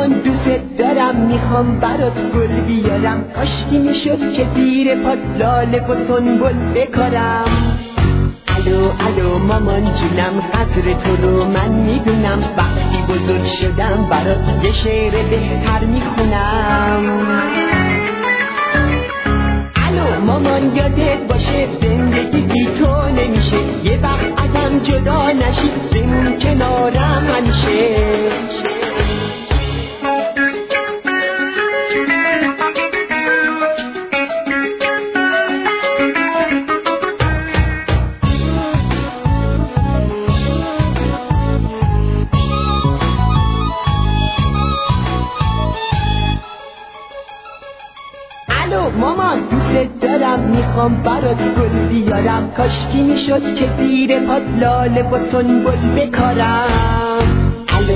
مامان دوست دارم، میخوام برات گل بیارم، کاشکی میشد که زیر پات لاله و سنبل بکارم. الو مامان جونم، قدر تو رو من میدونم، وقتی بزرگ شدم برات یه شعر بهتر میخونم. مامان یادت باشه زندگی بی تو نمیشه، یه وقت ازم جدا نشی، بمون کنارم همیشه. مامان دوست دارم، میخوام برات گل بیارم، کاشکی میشد که زیر پات لاله و سنبل بکارم.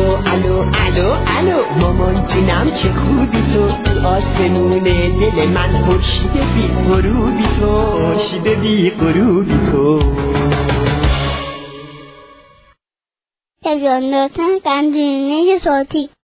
الو مامان جونم، چه خوبی تو آسمون دل من، خورشید بی غروبی تو. تلویزیون داشتن گنجینه صوتی